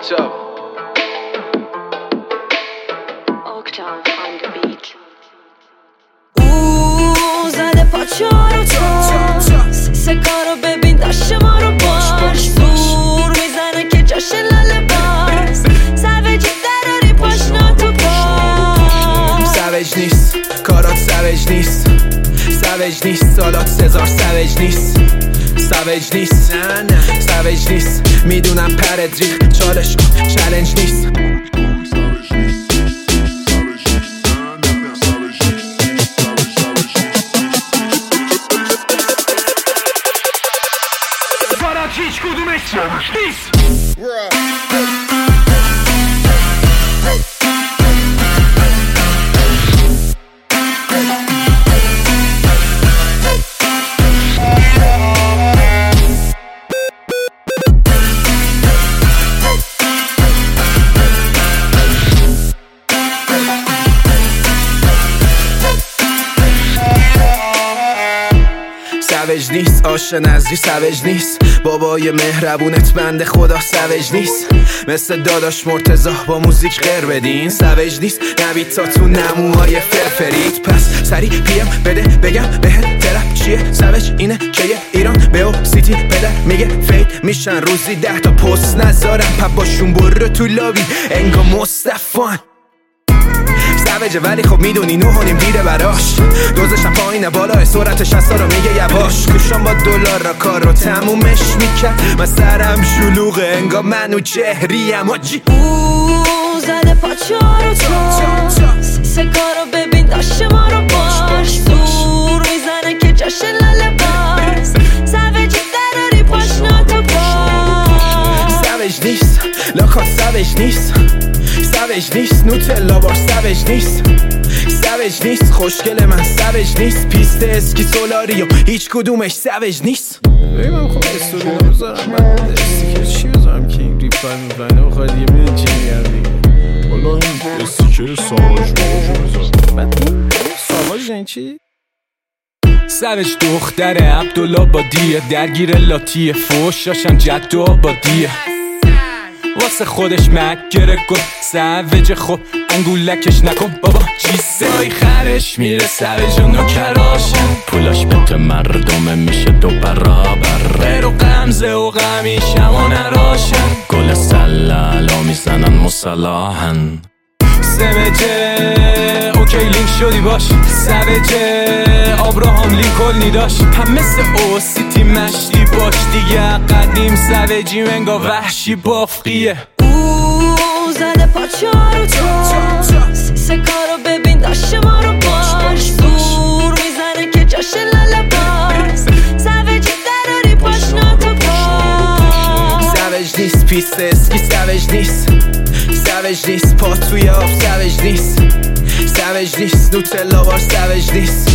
زده پاچا رو تو سکارو ببین داشت ما رو باش زور میزنه که جاش لاله باز سویجی دراری پاشنا تو پاس سویج نیست کارات سویج نیست سویج نیست سالات سزار سویج نیست سویج نیست سویج نیست میدونم پرد ریخ چالش کن چالنج نیست هیچ کدومش نیست سویج نیست آش نزدی سویج نیست بابای مهربونت بنده خدا سویج نیست مثل داداش مرتضی با موزیک غیر بدین سویج نیست نوید تا تو نموهای فرفرید پس سری پیم بده بگم بهت ترپ چیه سویج اینه که یه ایران به او سیتی پدر میگه فید میشن روزی 10 تا پست نذارم پپ باشون برو تو لابی انگا مصطفان سویجه ولی خب میدونی 9.5 دیره براش دوزشم پایینه بالا سرعت 60 رو میگه یواش گوشم با دلار را کار رو تمومش میکرد من سرم شلوغه انگا منو چهریم آجی زده پاچا رو تو سکارو ببین داشت ما رو باش زور میزنه که جاش لاله باز سویجی دراری پاشنا تو پاس سویج نیست لاکات سویج نیست سویج نیست نوتلا بار سویج نیست سویج نیست خوشگل من سویج نیست پیست اسکی سولاریو هیچ کدومش سویج نیست من خب استوری نمیذارم من استیکر چی بذارم که این ریپای میفنه بخواه دیگه میدین چی میگم دیگه والا این استیکر ساواج بذارم بعد این ساواج این چی؟ سویج دختر عبدالآبادیه درگیر لاتی فوشاشم جد و آبادیه واسه خودش مکره کن سویج خب انگولکش نکن بابا چیزایی خرش میره سویج و نوکراشن پولاش بته مردمه میشه دو برابر رو غمزه و غمیشم و نراشن گل سلالا میزنن مسلاحن سویجه اوکی لینک شدی باش سویجه آبراهام لینکلنی داشت هم مثل او سیتی مشتی باش دیگه قدیم سویجی منگا وحشی بافقیه زده پاچا رو تو سکارو ببین داشت ما رو باش زور میزنه که جاش لاله باز سویجی دراری پاشنا تو پاس سویج نیست پیست اسکی سویج نیست سویج نیست پا توی آب سویج نیست سویج نیست نوتلا بار سویج نیست